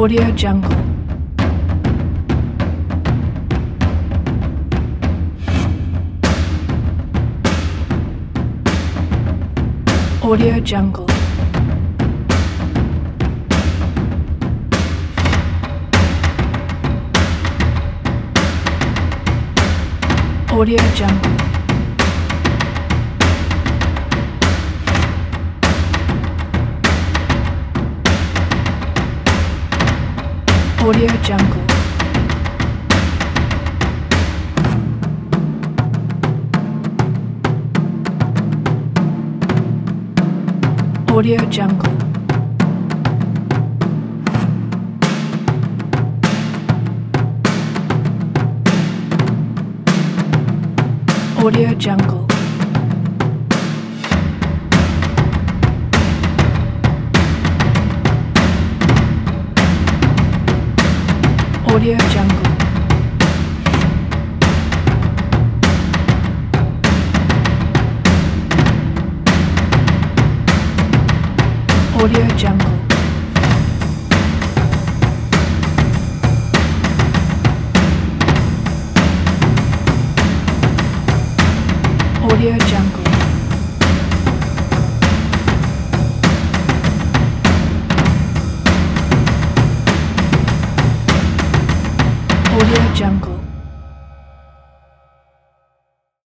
Audio Jungle. Audio Jungle. Audio Jungle. Audio Jungle. Audio Jungle. Audio Jungle. Audio Jungle. Audio Jungle. Audio Jungle. Audio Jungle.